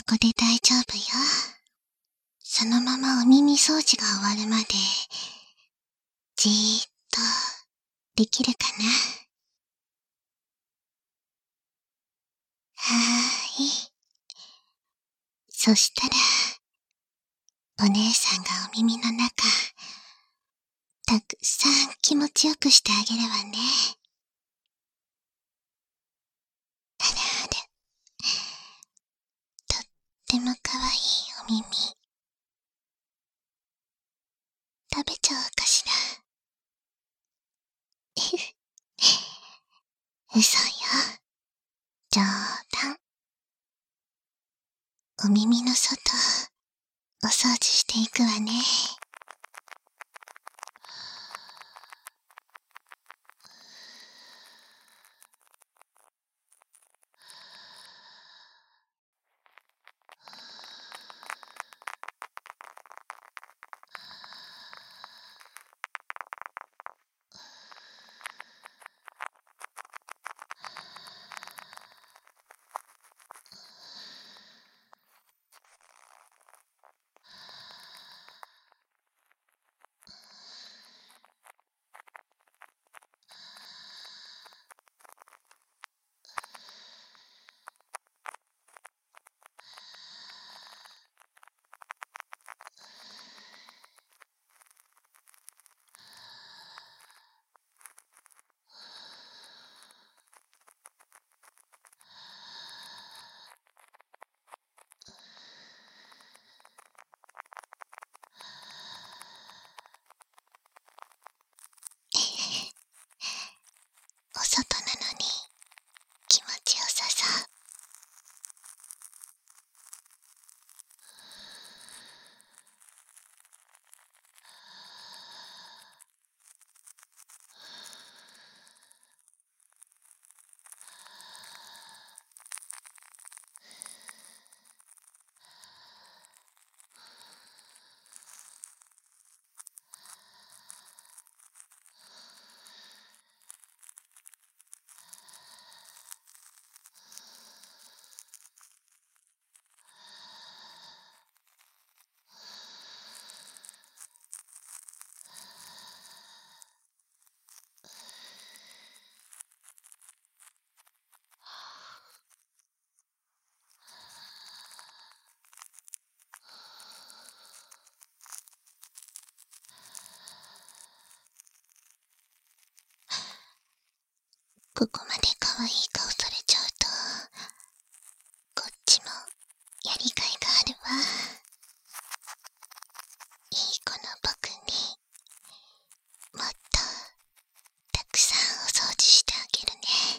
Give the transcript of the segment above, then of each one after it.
こで大丈夫よ。そのままお耳掃除が終わるまで、じーっと、できるかな。はーい。そしたら、お姉さんがお耳の中、たくさん気持ちよくしてあげるわね。あらあら、とってもかわいいお耳。食べちゃおうかしら。嘘よ。冗談。お耳の外、お掃除していくわね。お外なのに気持ちよさそう。ここまで可愛い顔されちゃうと、こっちもやりがいがあるわ。いい子の僕に、もっとたくさんお掃除してあげるね。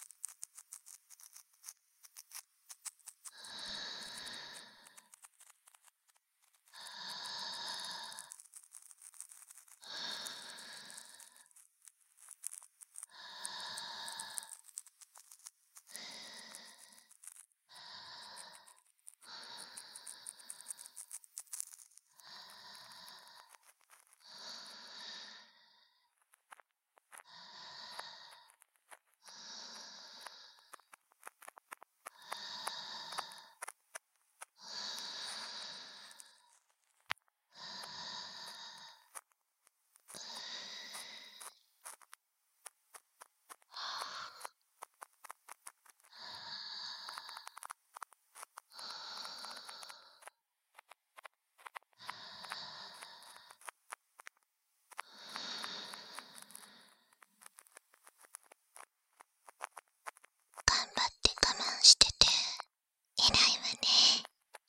頑張って我慢してて、偉いわね。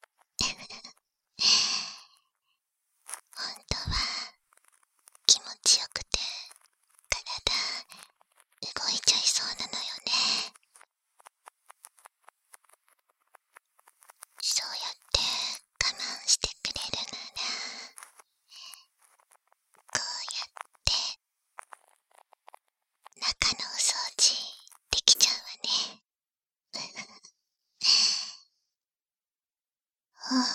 本当は気持ちよくて体動いちゃいそうなのよね。そうやって我慢してくれるなら、こうやって中のお掃除できちゃうわね。ほーら、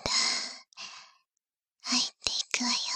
入っていくわよ。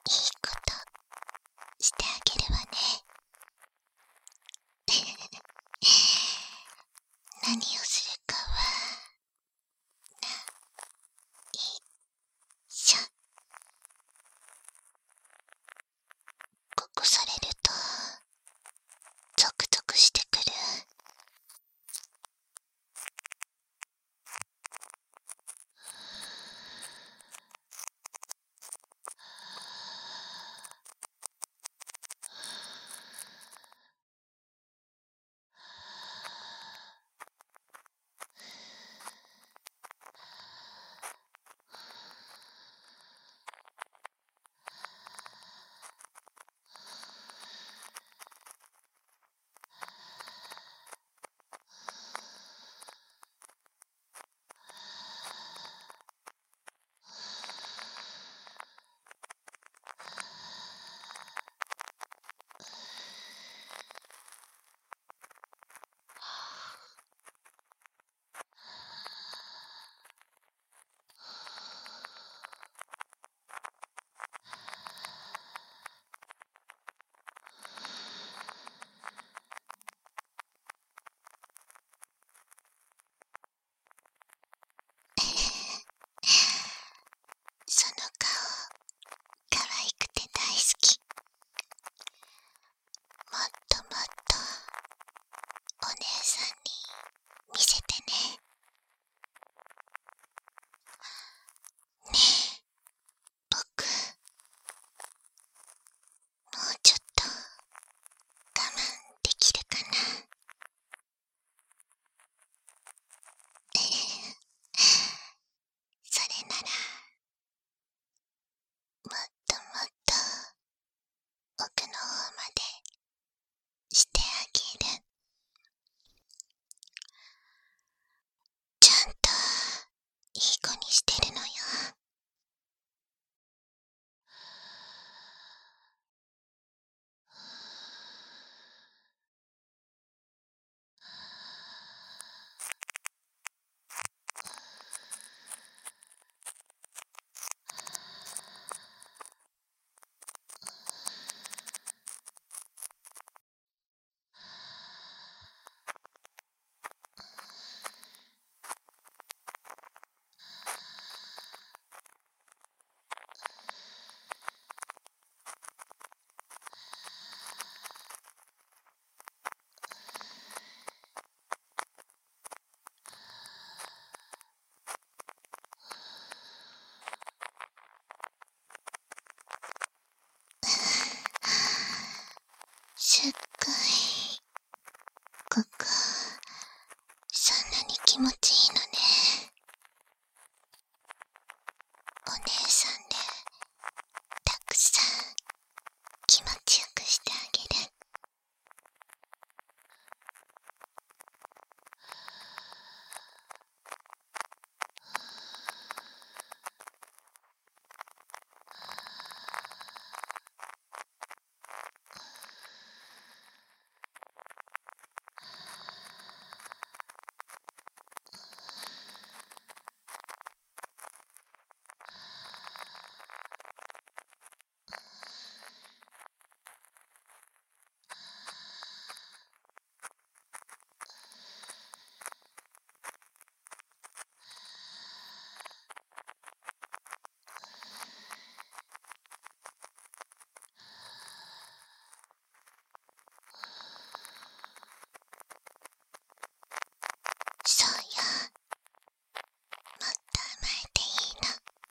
いいことしてあげるわね。何をするかは、いっしょ。ここされると、ゾクゾクしてくる。その顔、可愛くて大好き。もっともっとお姉さんに見せてね。ねえ、僕、もうちょっと我慢できるかな。それなら、もっともっと奥の方までしてあげる。ちゃんといい子にしてるのよ。すっごい、ここ、そんなに気持ちいいのね。お姉さんで、たくさん気持ちよくしてあげる。そうよ。もっと甘えていいの。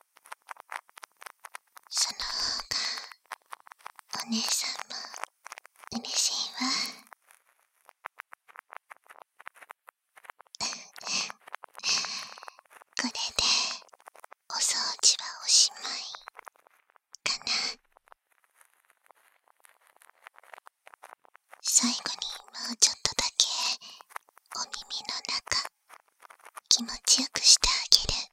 その方がお姉さんも嬉しいわ。これでお掃除はおしまいかな。最後にもうちょっとだけお耳の中気持ちよくしてあげる。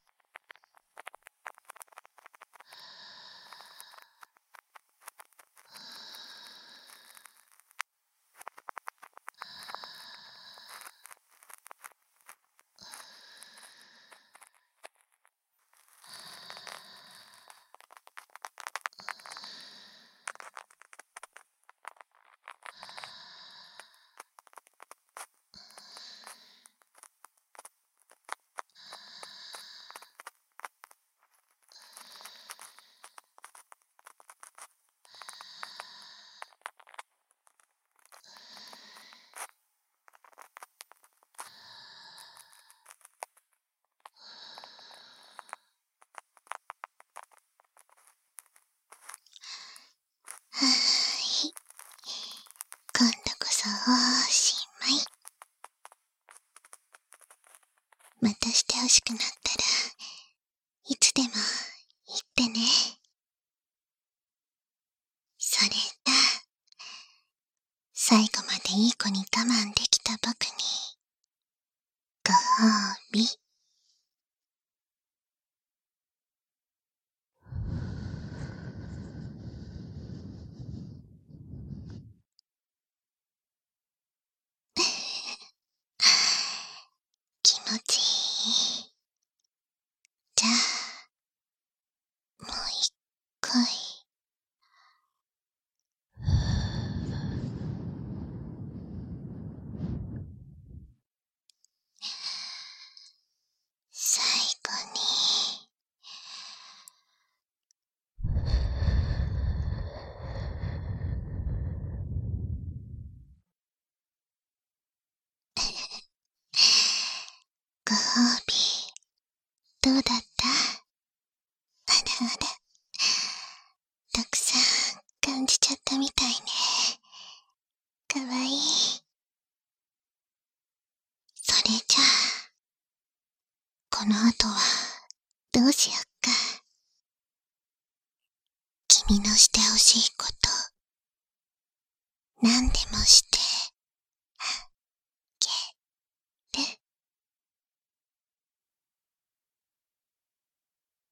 それが、最後までいい子に我慢できた僕に、ご褒美。気持ちいい。じゃあ、もう一回。最後に。ご褒美、どうだった？あらあら、たくさん感じちゃったみたいね。かわいい。それじゃあ、この後はどうしよっか。君のしてほしいこと、何でもして。